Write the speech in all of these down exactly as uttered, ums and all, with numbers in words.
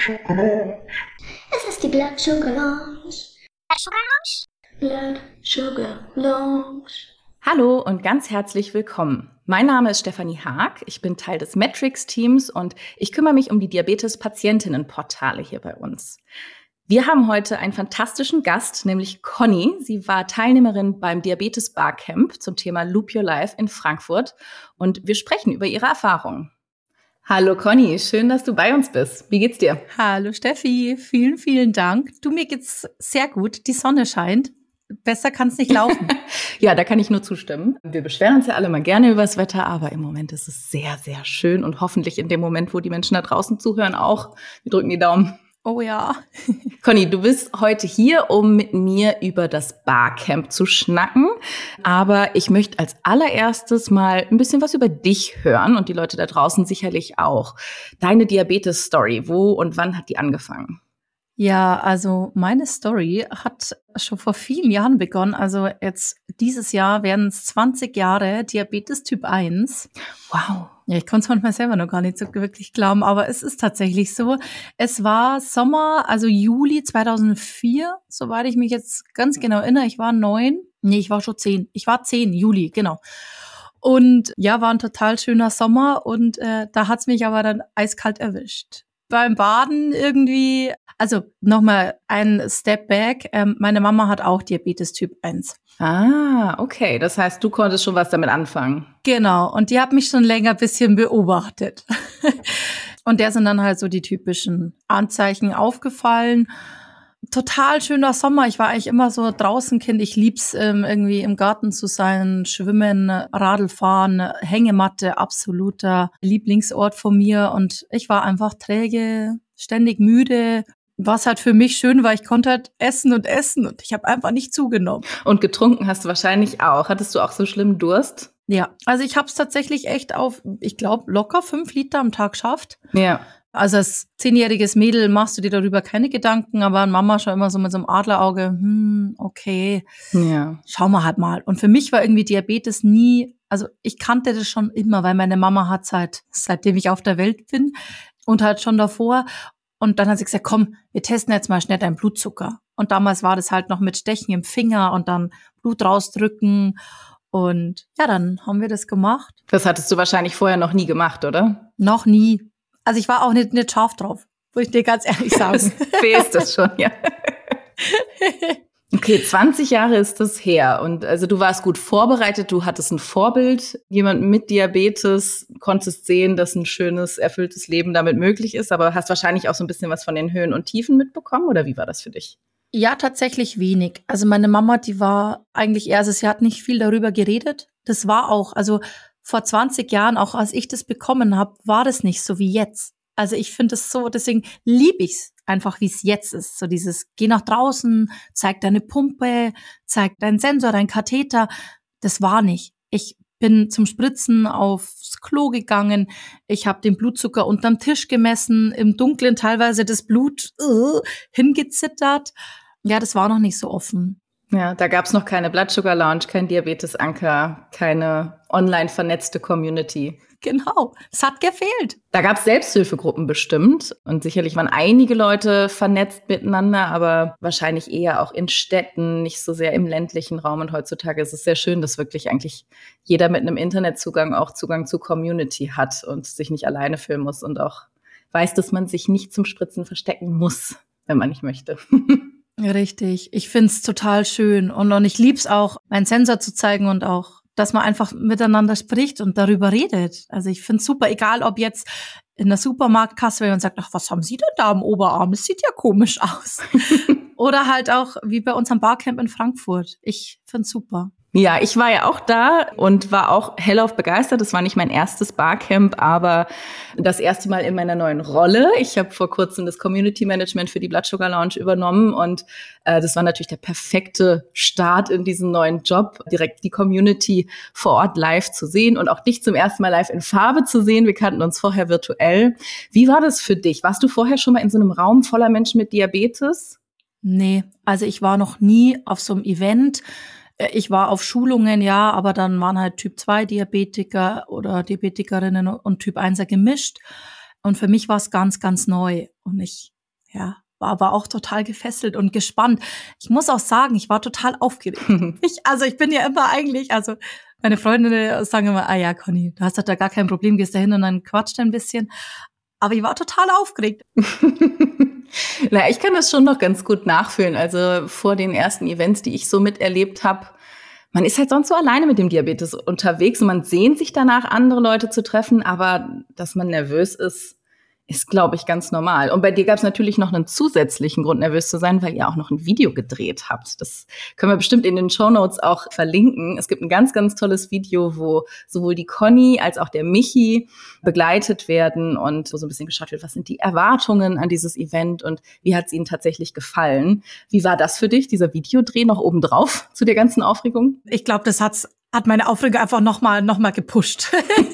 Es ist die Blood Sugar Lounge. Blood Sugar Lounge. Hallo und ganz herzlich willkommen. Mein Name ist Stefanie Haag, ich bin Teil des Metrics-Teams und ich kümmere mich um die Diabetes-Patientinnen-Portale hier bei uns. Wir haben heute einen fantastischen Gast, nämlich Conny. Sie war Teilnehmerin beim Diabetes-Barcamp zum Thema Loop Your Life in Frankfurt und wir sprechen über ihre Erfahrungen. Hallo Conny, schön, dass du bei uns bist. Wie geht's dir? Hallo Steffi, vielen, vielen Dank. Du, mir geht's sehr gut, die Sonne scheint. Besser kann's nicht laufen. Ja, da kann ich nur zustimmen. Wir beschweren uns ja alle mal gerne über das Wetter, aber im Moment ist es sehr, sehr schön und hoffentlich in dem Moment, wo die Menschen da draußen zuhören, auch. Wir drücken die Daumen. Oh ja. Conny, du bist heute hier, um mit mir über das Barcamp zu schnacken. Aber ich möchte als allererstes mal ein bisschen was über dich hören und die Leute da draußen sicherlich auch. Deine Diabetes-Story, wo und wann hat die angefangen? Ja, also meine Story hat schon vor vielen Jahren begonnen. Also jetzt dieses Jahr werden es zwanzig Jahre Diabetes Typ eins. Wow. Ja, ich konnte es manchmal selber noch gar nicht so wirklich glauben, aber es ist tatsächlich so. Es war Sommer, also Juli zweitausendvier, soweit ich mich jetzt ganz genau erinnere. Ich war neun. Nee, ich war schon zehn. Ich war zehn, Juli, genau. Und ja, war ein total schöner Sommer und äh, da hat's mich aber dann eiskalt erwischt. Beim Baden irgendwie, also nochmal ein Step back, ähm, meine Mama hat auch Diabetes Typ eins. Ah, okay. Das heißt, du konntest schon was damit anfangen. Genau, und die hat mich schon länger ein bisschen beobachtet. Und der sind dann halt so die typischen Anzeichen aufgefallen. Total schöner Sommer. Ich war eigentlich immer so draußen Kind. Ich lieb's, ähm, irgendwie im Garten zu sein, schwimmen, Radlfahren, Hängematte, absoluter Lieblingsort von mir. Und ich war einfach träge, ständig müde. Was halt für mich schön war, ich konnte halt essen und essen und ich habe einfach nicht zugenommen. Und getrunken hast du wahrscheinlich auch. Hattest du auch so schlimmen Durst? Ja, also ich habe es tatsächlich echt auf, ich glaube, locker fünf Liter am Tag geschafft. Ja. Also als zehnjähriges Mädel machst du dir darüber keine Gedanken, aber an Mama schon immer so mit so einem Adlerauge, hm, okay, Ja. schauen wir halt mal. Und für mich war irgendwie Diabetes nie, also ich kannte das schon immer, weil meine Mama hat seit, seitdem ich auf der Welt bin und halt schon davor. Und dann hat sie gesagt, komm, wir testen jetzt mal schnell deinen Blutzucker. Und damals war das halt noch mit Stechen im Finger und dann Blut rausdrücken. Und ja, dann haben wir das gemacht. Das hattest du wahrscheinlich vorher noch nie gemacht, oder? Noch nie. Also ich war auch nicht, nicht scharf drauf, muss ich dir ganz ehrlich sagen. Wer ist das schon, ja. Okay, zwanzig Jahre ist das her. Und also du warst gut vorbereitet, du hattest ein Vorbild, jemanden mit Diabetes, konntest sehen, dass ein schönes, erfülltes Leben damit möglich ist, aber hast wahrscheinlich auch so ein bisschen was von den Höhen und Tiefen mitbekommen, oder wie war das für dich? Ja, tatsächlich wenig. Also meine Mama, die war eigentlich eher, also sie hat nicht viel darüber geredet. Das war auch, also vor zwanzig Jahren, auch als ich das bekommen habe, war das nicht so wie jetzt. Also ich finde es so, deswegen liebe ich es einfach, wie es jetzt ist. So dieses, geh nach draußen, zeig deine Pumpe, zeig deinen Sensor, deinen Katheter. Das war nicht. Ich bin zum Spritzen aufs Klo gegangen. Ich habe den Blutzucker unterm Tisch gemessen, im Dunkeln teilweise das Blut uh, hingezittert. Ja, das war noch nicht so offen. Ja, da gab's noch keine Blood Sugar Lounge, kein Diabetes-Anker, keine online vernetzte Community. Genau, es hat gefehlt. Da gab's Selbsthilfegruppen bestimmt und sicherlich waren einige Leute vernetzt miteinander, aber wahrscheinlich eher auch in Städten, nicht so sehr im ländlichen Raum. Und heutzutage ist es sehr schön, dass wirklich eigentlich jeder mit einem Internetzugang auch Zugang zu Community hat und sich nicht alleine fühlen muss und auch weiß, dass man sich nicht zum Spritzen verstecken muss, wenn man nicht möchte. Richtig, ich find's total schön und, und ich lieb's auch, meinen Sensor zu zeigen und auch, dass man einfach miteinander spricht und darüber redet. Also ich find's super, egal ob jetzt in der Supermarktkasse, wenn man sagt, ach, was haben Sie denn da am Oberarm? Das sieht ja komisch aus. Oder halt auch wie bei unserem Barcamp in Frankfurt. Ich find's super. Ja, ich war ja auch da und war auch hellauf begeistert. Das war nicht mein erstes Barcamp, aber das erste Mal in meiner neuen Rolle. Ich habe vor kurzem das Community Management für die Blood Sugar Lounge übernommen und äh, das war natürlich der perfekte Start in diesen neuen Job, direkt die Community vor Ort live zu sehen und auch dich zum ersten Mal live in Farbe zu sehen. Wir kannten uns vorher virtuell. Wie war das für dich? Warst du vorher schon mal in so einem Raum voller Menschen mit Diabetes? Nee, also ich war noch nie auf so einem Event. Ich war auf Schulungen, ja, aber dann waren halt Typ zwei Diabetiker oder Diabetikerinnen und Typ eins gemischt. Und für mich war es ganz, ganz neu. Und ich ja, war aber auch total gefesselt und gespannt. Ich muss auch sagen, ich war total aufgeregt. ich, also ich bin ja immer eigentlich, also meine Freundinnen sagen immer, ah ja, Conny, du hast doch da gar kein Problem, gehst da hin und dann quatscht ein bisschen. Aber ich war total aufgeregt. Na, ich kann das schon noch ganz gut nachfühlen. Also vor den ersten Events, die ich so miterlebt habe, man ist halt sonst so alleine mit dem Diabetes unterwegs und man sehnt sich danach, andere Leute zu treffen, aber dass man nervös ist, ist, glaube ich, ganz normal. Und bei dir gab es natürlich noch einen zusätzlichen Grund, nervös zu sein, weil ihr auch noch ein Video gedreht habt. Das können wir bestimmt in den Shownotes auch verlinken. Es gibt ein ganz, ganz tolles Video, wo sowohl die Conny als auch der Michi begleitet werden und wo so ein bisschen geschaut wird, was sind die Erwartungen an dieses Event und wie hat es ihnen tatsächlich gefallen. Wie war das für dich, dieser Videodreh noch obendrauf zu der ganzen Aufregung? Ich glaube, das hat's hat meine Aufregung einfach nochmal noch mal gepusht.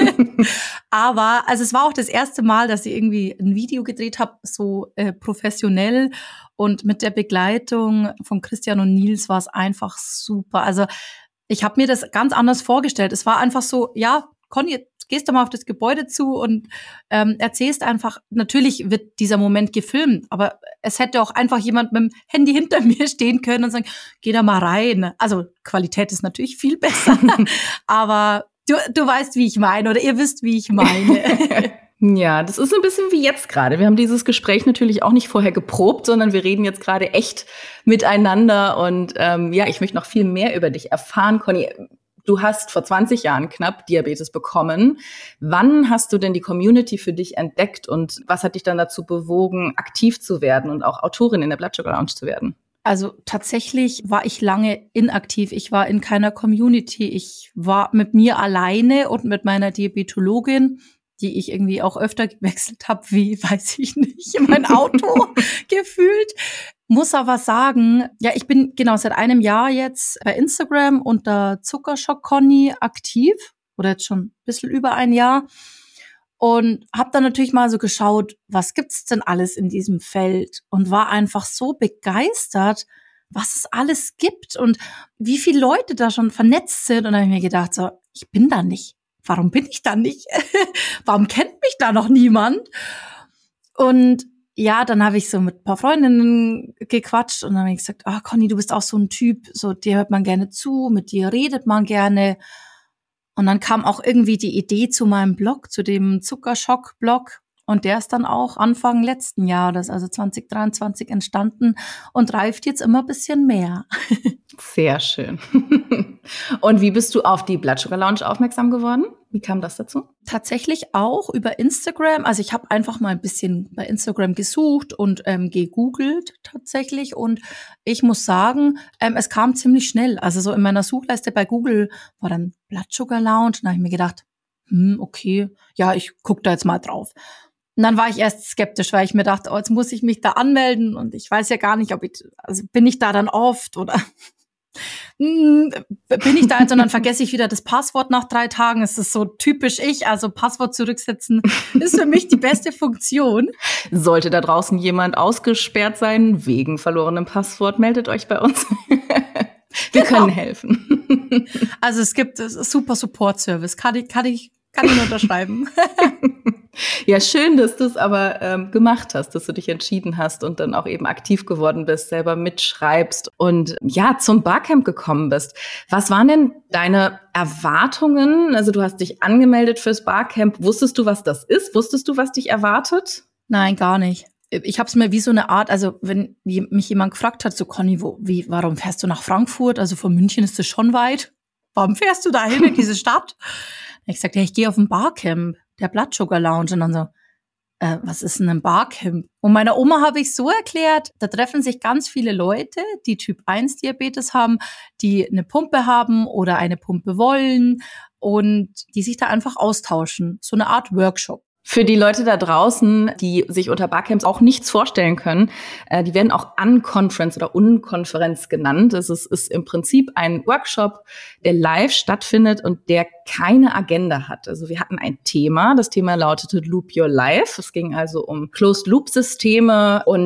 Aber also es war auch das erste Mal, dass ich irgendwie ein Video gedreht habe, so äh, professionell. Und mit der Begleitung von Christian und Nils war es einfach super. Also ich habe mir das ganz anders vorgestellt. Es war einfach so, ja, Conny, gehst du mal auf das Gebäude zu und ähm, erzählst einfach, natürlich wird dieser Moment gefilmt, aber es hätte auch einfach jemand mit dem Handy hinter mir stehen können und sagen, geh da mal rein. Also Qualität ist natürlich viel besser, aber du, du weißt, wie ich meine oder ihr wisst, wie ich meine. Ja, das ist ein bisschen wie jetzt gerade. Wir haben dieses Gespräch natürlich auch nicht vorher geprobt, sondern wir reden jetzt gerade echt miteinander und ähm, ja, ich möchte noch viel mehr über dich erfahren, Conny. Du hast vor zwanzig Jahren knapp Diabetes bekommen. Wann hast du denn die Community für dich entdeckt und was hat dich dann dazu bewogen, aktiv zu werden und auch Autorin in der Blood Sugar Lounge zu werden? Also tatsächlich war ich lange inaktiv. Ich war in keiner Community. Ich war mit mir alleine und mit meiner Diabetologin, die ich irgendwie auch öfter gewechselt habe, wie, weiß ich nicht, in mein Auto gefühlt. Muss aber sagen, ja, ich bin genau seit einem Jahr jetzt bei Instagram unter Zuckerschock Conny aktiv oder jetzt schon ein bisschen über ein Jahr und habe dann natürlich mal so geschaut, was gibt's denn alles in diesem Feld und war einfach so begeistert, was es alles gibt und wie viele Leute da schon vernetzt sind. Und dann habe ich mir gedacht, so, ich bin da nicht. Warum bin ich da nicht? Warum kennt mich da noch niemand? Und ja, dann habe ich so mit ein paar Freundinnen gequatscht und dann habe ich gesagt, ah, Conny, du bist auch so ein Typ, so dir hört man gerne zu, mit dir redet man gerne. Und dann kam auch irgendwie die Idee zu meinem Blog, zu dem Zuckerschock-Blog. Und der ist dann auch Anfang letzten Jahres, also zwanzig dreiundzwanzig, entstanden und reift jetzt immer ein bisschen mehr. Sehr schön. Und wie bist du auf die Blood Sugar Lounge aufmerksam geworden? Wie kam das dazu? Tatsächlich auch über Instagram. Also ich habe einfach mal ein bisschen bei Instagram gesucht und ähm, gegoogelt tatsächlich. Und ich muss sagen, ähm, es kam ziemlich schnell. Also so in meiner Suchleiste bei Google war dann Blood Sugar Lounge. Und da habe ich mir gedacht, hm, okay, ja, ich gucke da jetzt mal drauf. Und dann war ich erst skeptisch, weil ich mir dachte, oh, jetzt muss ich mich da anmelden und ich weiß ja gar nicht, ob ich, also bin ich da dann oft oder hm, bin ich da jetzt und dann vergesse ich wieder das Passwort nach drei Tagen. Es ist so typisch ich, also Passwort zurücksetzen ist für mich die beste Funktion. Sollte da draußen jemand ausgesperrt sein wegen verlorenem Passwort, meldet euch bei uns. Wir Genau. können helfen. Also es gibt es ist super Support-Service, kann ich, kann ich, kann ich nur unterschreiben. Ja, schön, dass du es aber ähm, gemacht hast, dass du dich entschieden hast und dann auch eben aktiv geworden bist, selber mitschreibst und ja, zum Barcamp gekommen bist. Was waren denn deine Erwartungen? Also du hast dich angemeldet fürs Barcamp. Wusstest du, was das ist? Wusstest du, was dich erwartet? Nein, gar nicht. Ich habe es mir wie so eine Art, also wenn mich jemand gefragt hat, so Conny, wo, wie, warum fährst du nach Frankfurt? Also von München ist es schon weit. Warum fährst du da hin in diese Stadt? Ich sagte, ja, ich gehe auf ein Barcamp, der Blood Sugar Lounge. Und dann so, äh, was ist denn ein Barcamp? Und meiner Oma habe ich so erklärt, da treffen sich ganz viele Leute, die Typ eins Diabetes haben, die eine Pumpe haben oder eine Pumpe wollen und die sich da einfach austauschen. So eine Art Workshop. Für die Leute da draußen, die sich unter Barcamps auch nichts vorstellen können, äh, die werden auch Unconference oder Unkonferenz genannt. Es ist, ist im Prinzip ein Workshop, der live stattfindet und der keine Agenda hat. Also wir hatten ein Thema, das Thema lautete Loop Your Life. Es ging also um Closed-Loop-Systeme und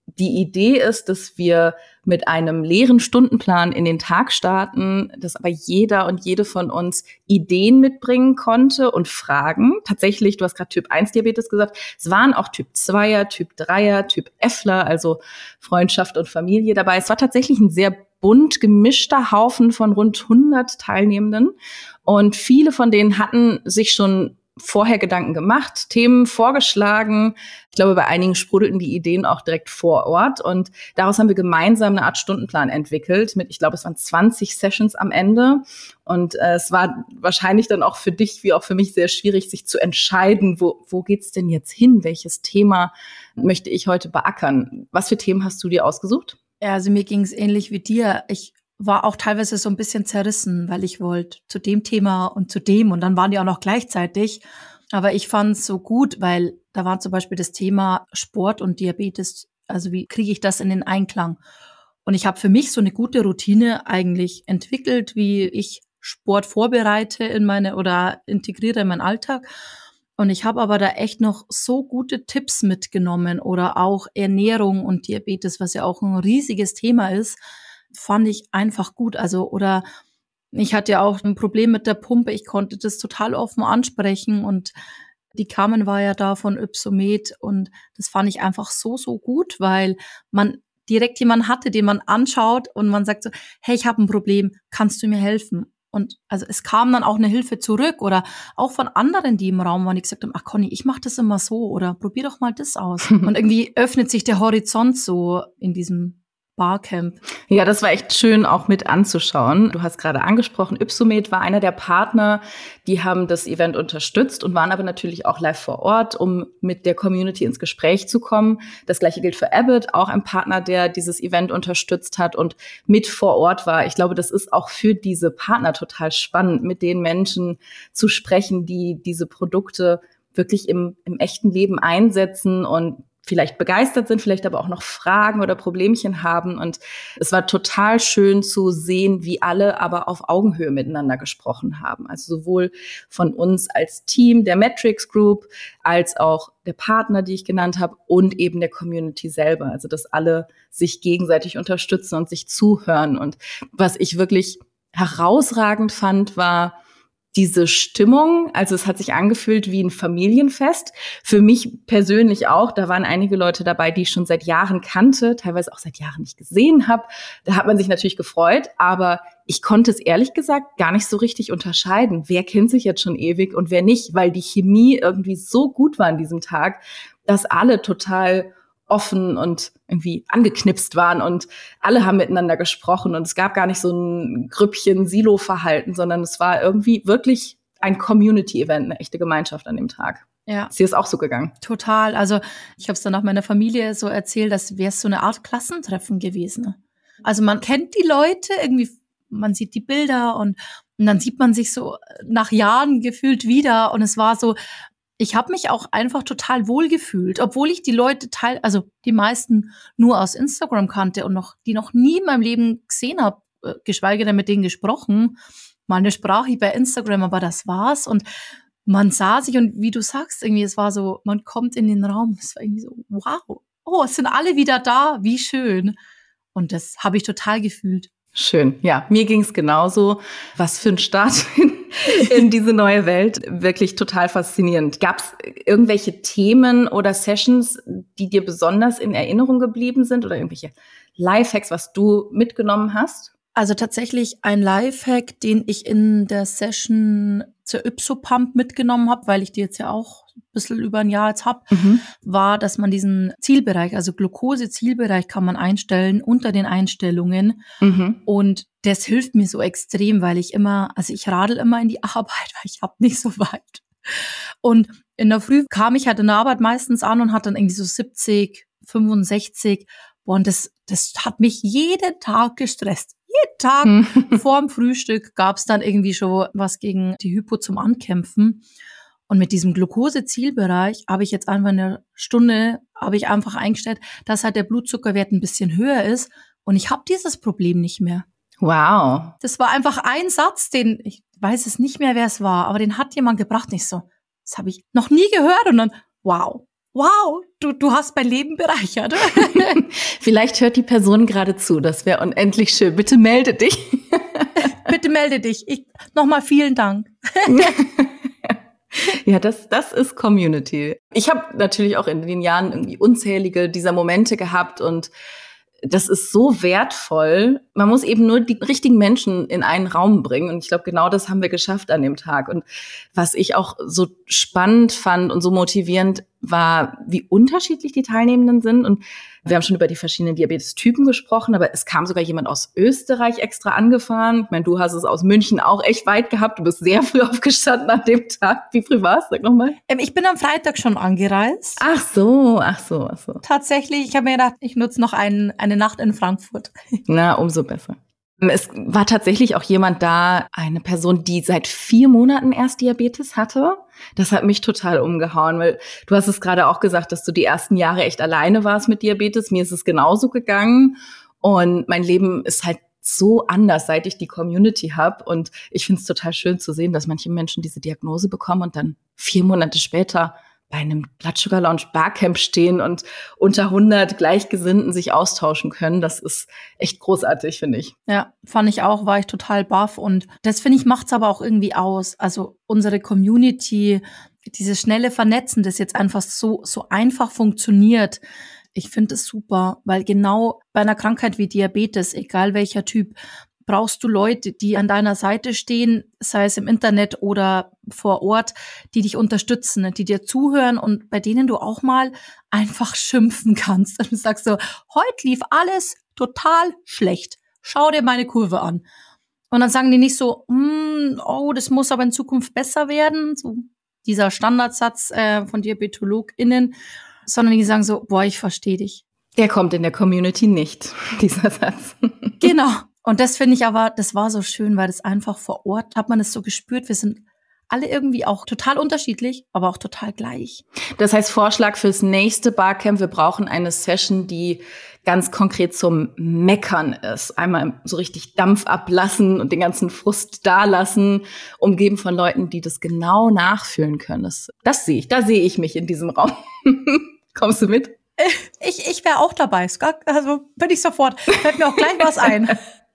die Idee ist, dass wir mit einem leeren Stundenplan in den Tag starten, dass aber jeder und jede von uns Ideen mitbringen konnte und Fragen. Tatsächlich, du hast gerade Typ eins Diabetes gesagt, es waren auch Typ zweier, Typ dreier, Typ Effler, also Freundschaft und Familie dabei. Es war tatsächlich ein sehr bunt gemischter Haufen von rund hundert Teilnehmenden und viele von denen hatten sich schon vorher Gedanken gemacht, Themen vorgeschlagen. Ich glaube, bei einigen sprudelten die Ideen auch direkt vor Ort. Und daraus haben wir gemeinsam eine Art Stundenplan entwickelt mit, ich glaube, es waren zwanzig Sessions am Ende. Und äh, es war wahrscheinlich dann auch für dich wie auch für mich sehr schwierig, sich zu entscheiden, wo, wo geht's denn jetzt hin? Welches Thema möchte ich heute beackern? Was für Themen hast du dir ausgesucht? Ja, also mir ging es ähnlich wie dir. Ich war auch teilweise so ein bisschen zerrissen, weil ich wollte zu dem Thema und zu dem und dann waren die auch noch gleichzeitig. Aber ich fand es so gut, weil da war zum Beispiel das Thema Sport und Diabetes. Also wie kriege ich das in den Einklang? Und ich habe für mich so eine gute Routine eigentlich entwickelt, wie ich Sport vorbereite in meine oder integriere in meinen Alltag. Und ich habe aber da echt noch so gute Tipps mitgenommen oder auch Ernährung und Diabetes, was ja auch ein riesiges Thema ist, fand ich einfach gut. Also, oder ich hatte ja auch ein Problem mit der Pumpe. Ich konnte das total offen ansprechen und die Carmen war ja da von Ypsomed und das fand ich einfach so, so gut, weil man direkt jemanden hatte, den man anschaut und man sagt so, hey, ich habe ein Problem, kannst du mir helfen? Und also es kam dann auch eine Hilfe zurück oder auch von anderen, die im Raum waren, die gesagt haben, ach Conny, ich mache das immer so oder probier doch mal das aus. Und irgendwie öffnet sich der Horizont so in diesem Barcamp. Ja, das war echt schön auch mit anzuschauen. Du hast gerade angesprochen, Ypsomed war einer der Partner, die haben das Event unterstützt und waren aber natürlich auch live vor Ort, um mit der Community ins Gespräch zu kommen. Das Gleiche gilt für Abbott, auch ein Partner, der dieses Event unterstützt hat und mit vor Ort war. Ich glaube, das ist auch für diese Partner total spannend, mit den Menschen zu sprechen, die diese Produkte wirklich im, im echten Leben einsetzen und vielleicht begeistert sind, vielleicht aber auch noch Fragen oder Problemchen haben. Und es war total schön zu sehen, wie alle aber auf Augenhöhe miteinander gesprochen haben. Also sowohl von uns als Team, der Metrics Group, als auch der Partner, die ich genannt habe, und eben der Community selber. Also dass alle sich gegenseitig unterstützen und sich zuhören. Und was ich wirklich herausragend fand, war diese Stimmung, also es hat sich angefühlt wie ein Familienfest. Für mich persönlich auch, da waren einige Leute dabei, die ich schon seit Jahren kannte, teilweise auch seit Jahren nicht gesehen habe. Da hat man sich natürlich gefreut, aber ich konnte es ehrlich gesagt gar nicht so richtig unterscheiden. Wer kennt sich jetzt schon ewig und wer nicht, weil die Chemie irgendwie so gut war an diesem Tag, dass alle total offen und irgendwie angeknipst waren und alle haben miteinander gesprochen und es gab gar nicht so ein Grüppchen Silo-Verhalten, sondern es war irgendwie wirklich ein Community-Event, eine echte Gemeinschaft an dem Tag. Ja. Ist dir das auch so gegangen? Total. Also ich habe es dann auch meiner Familie so erzählt, dass wäre es so eine Art Klassentreffen gewesen. Also man kennt die Leute irgendwie, man sieht die Bilder und, und dann sieht man sich so nach Jahren gefühlt wieder und es war so, ich habe mich auch einfach total wohl gefühlt, obwohl ich die Leute teil, also die meisten nur aus Instagram kannte und noch die noch nie in meinem Leben gesehen habe, geschweige denn mit denen gesprochen. Mal eine Sprache bei Instagram, aber das war's. Und man sah sich und wie du sagst, irgendwie, es war so, man kommt in den Raum, es war irgendwie so, wow, oh, es sind alle wieder da, wie schön. Und das habe ich total gefühlt. Schön, ja, mir ging's genauso. Was für ein Start in, in diese neue Welt. Wirklich total faszinierend. Gab's irgendwelche Themen oder Sessions, die dir besonders in Erinnerung geblieben sind oder irgendwelche Lifehacks, was du mitgenommen hast? Also tatsächlich ein Lifehack, den ich in der Session zur Ypsopump mitgenommen habe, weil ich die jetzt ja auch ein bisschen über ein Jahr jetzt habe, mhm. war, dass man diesen Zielbereich, also Glucose-Zielbereich kann man einstellen unter den Einstellungen. Mhm. Und das hilft mir so extrem, weil ich immer, also ich radel immer in die Arbeit, weil ich habe nicht so weit. Und in der Früh kam ich halt in der Arbeit meistens an und hatte dann irgendwie so siebzig, fünfundsechzig. Und das, das hat mich jeden Tag gestresst. Jeden Tag hm. vorm Frühstück gab's dann irgendwie schon was gegen die Hypo zum Ankämpfen. Und mit diesem Glucose-Zielbereich habe ich jetzt einfach in einer Stunde, habe ich einfach eingestellt, dass halt der Blutzuckerwert ein bisschen höher ist. Und ich habe dieses Problem nicht mehr. Wow. Das war einfach ein Satz, den, ich weiß es nicht mehr, wer es war, aber den hat jemand gebracht. Nicht so, das habe ich noch nie gehört. Und dann, wow. wow, du, du hast mein Leben bereichert. Vielleicht hört die Person gerade zu, das wäre unendlich schön. Bitte melde dich. Bitte melde dich. Ich, nochmal vielen Dank. Ja, das, das ist Community. Ich habe natürlich auch in den Jahren irgendwie unzählige dieser Momente gehabt und das ist so wertvoll. Man muss eben nur die richtigen Menschen in einen Raum bringen. Und ich glaube, genau das haben wir geschafft an dem Tag. Und was ich auch so spannend fand und so motivierend war, wie unterschiedlich die Teilnehmenden sind. Und wir haben schon über die verschiedenen Diabetes-Typen gesprochen, aber es kam sogar jemand aus Österreich extra angefahren. Ich meine, du hast es aus München auch echt weit gehabt. Du bist sehr früh aufgestanden an dem Tag. Wie früh war's? Sag nochmal. Ähm, ich bin am Freitag schon angereist. Ach so, ach so, ach so. Tatsächlich, ich habe mir gedacht, ich nutze noch ein, eine Nacht in Frankfurt. Na, umso besser. Es war tatsächlich auch jemand da, eine Person, die seit vier Monaten erst Diabetes hatte. Das hat mich total umgehauen, weil du hast es gerade auch gesagt, dass du die ersten Jahre echt alleine warst mit Diabetes. Mir ist es genauso gegangen und mein Leben ist halt so anders, seit ich die Community habe. Und ich finde es total schön zu sehen, dass manche Menschen diese Diagnose bekommen und dann vier Monate später bei einem Blood Sugar Lounge Barcamp stehen und unter hundert Gleichgesinnten sich austauschen können. Das ist echt großartig, finde ich. Ja, fand ich auch, war ich total baff. Und das, finde ich, macht's aber auch irgendwie aus. Also unsere Community, dieses schnelle Vernetzen, das jetzt einfach so, so einfach funktioniert. Ich finde es super, weil genau bei einer Krankheit wie Diabetes, egal welcher Typ, brauchst du Leute, die an deiner Seite stehen, sei es im Internet oder vor Ort, die dich unterstützen, die dir zuhören und bei denen du auch mal einfach schimpfen kannst. Und du sagst so, heute lief alles total schlecht. Schau dir meine Kurve an. Und dann sagen die nicht so, mm, oh, das muss aber in Zukunft besser werden, so dieser Standardsatz äh, von DiabetologInnen, sondern die sagen so, boah, ich verstehe dich. Der kommt in der Community nicht, dieser Satz. Genau. Und das finde ich aber, das war so schön, weil das einfach vor Ort, hat man es so gespürt, wir sind alle irgendwie auch total unterschiedlich, aber auch total gleich. Das heißt, Vorschlag fürs nächste Barcamp, wir brauchen eine Session, die ganz konkret zum Meckern ist. Einmal so richtig Dampf ablassen und den ganzen Frust dalassen, umgeben von Leuten, die das genau nachfühlen können. Das, das sehe ich, da sehe ich mich in diesem Raum. Kommst du mit? Ich, ich wäre auch dabei, also bin ich sofort, fällt mir auch gleich was ein.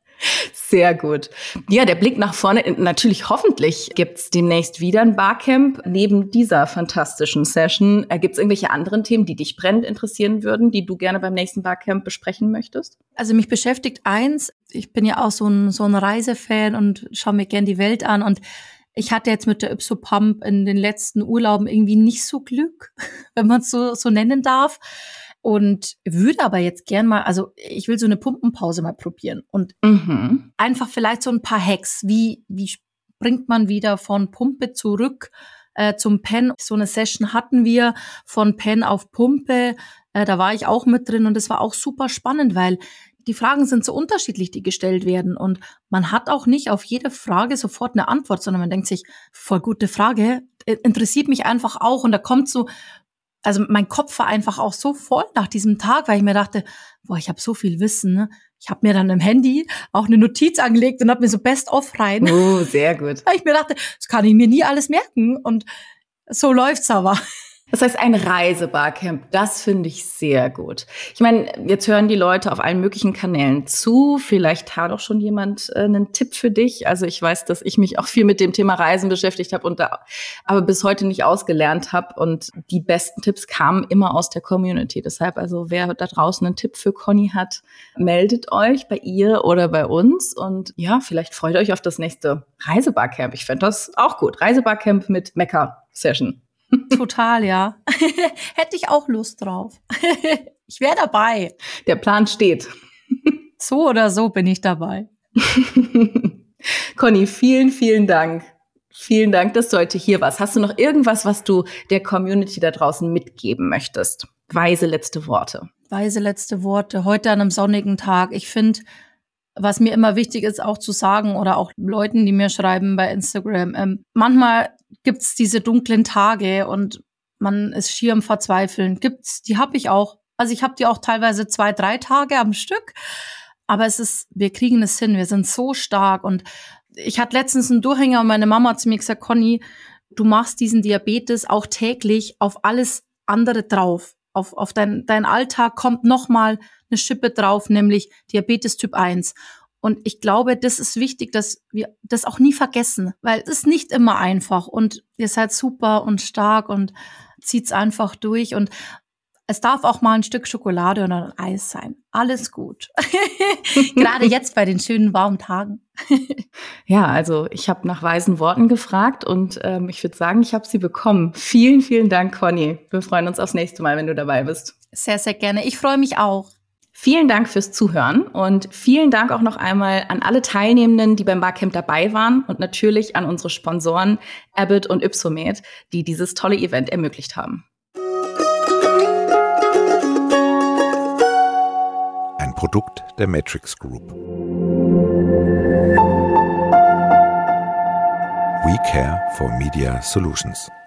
Sehr gut. Ja, der Blick nach vorne. Natürlich, hoffentlich gibt's demnächst wieder ein Barcamp. Neben dieser fantastischen Session, äh, gibt's irgendwelche anderen Themen, die dich brennend interessieren würden, die du gerne beim nächsten Barcamp besprechen möchtest? Also mich beschäftigt eins, ich bin ja auch so ein, so ein Reisefan und schaue mir gern die Welt an und ich hatte jetzt mit der Ypsopump in den letzten Urlauben irgendwie nicht so Glück, wenn man es so, so nennen darf. Und würde aber jetzt gern mal, also ich will so eine Pumpenpause mal probieren und mhm. einfach vielleicht so ein paar Hacks. Wie, wie springt man wieder von Pumpe zurück äh, zum Pen? So eine Session hatten wir von Pen auf Pumpe. Äh, da war ich auch mit drin und es war auch super spannend, weil die Fragen sind so unterschiedlich, die gestellt werden. Und man hat auch nicht auf jede Frage sofort eine Antwort, sondern man denkt sich, voll gute Frage, interessiert mich einfach auch. Und da kommt so, also mein Kopf war einfach auch so voll nach diesem Tag, weil ich mir dachte, boah, ich habe so viel Wissen. Ne? Ich habe mir dann im Handy auch eine Notiz angelegt und habe mir so Best-of rein. Oh, sehr gut. Weil ich mir dachte, das kann ich mir nie alles merken. Und so läuft's aber. Das heißt, ein Reisebarcamp, das finde ich sehr gut. Ich meine, jetzt hören die Leute auf allen möglichen Kanälen zu. Vielleicht hat auch schon jemand äh, einen Tipp für dich. Also ich weiß, dass ich mich auch viel mit dem Thema Reisen beschäftigt habe und da aber bis heute nicht ausgelernt habe. Und die besten Tipps kamen immer aus der Community. Deshalb, also wer da draußen einen Tipp für Conny hat, meldet euch bei ihr oder bei uns. Und ja, vielleicht freut euch auf das nächste Reisebarcamp. Ich fände das auch gut. Reisebarcamp mit Mekka-Session. Total, ja. Hätte ich auch Lust drauf. Ich wäre dabei. Der Plan steht. So oder so bin ich dabei. Conny, vielen, vielen Dank. Vielen Dank, dass du heute hier warst. Hast du noch irgendwas, was du der Community da draußen mitgeben möchtest? Weise letzte Worte. Weise letzte Worte. Heute an einem sonnigen Tag. Ich finde, was mir immer wichtig ist, auch zu sagen oder auch Leuten, die mir schreiben bei Instagram, ähm, manchmal gibt's diese dunklen Tage und man ist schier am Verzweifeln. Gibt's, die habe ich auch. Also ich habe die auch teilweise zwei, drei Tage am Stück. Aber es ist, wir kriegen es hin. Wir sind so stark. Und ich hatte letztens einen Durchhänger und meine Mama hat zu mir gesagt, Conny, du machst diesen Diabetes auch täglich auf alles andere drauf. Auf, auf dein, dein Alltag kommt nochmal eine Schippe drauf, nämlich Diabetes Typ eins. Und ich glaube, das ist wichtig, dass wir das auch nie vergessen, weil es ist nicht immer einfach und ihr seid super und stark und zieht's einfach durch und es darf auch mal ein Stück Schokolade oder ein Eis sein. Alles gut. Gerade jetzt bei den schönen warmen Tagen. Ja, also ich habe nach weisen Worten gefragt und ähm, ich würde sagen, ich habe sie bekommen. Vielen, vielen Dank, Conny. Wir freuen uns aufs nächste Mal, wenn du dabei bist. Sehr, sehr gerne. Ich freue mich auch. Vielen Dank fürs Zuhören und vielen Dank auch noch einmal an alle Teilnehmenden, die beim Barcamp dabei waren und natürlich an unsere Sponsoren Abbott und Ypsomed, die dieses tolle Event ermöglicht haben. Ein Produkt der Matrix Group. We care for Media Solutions.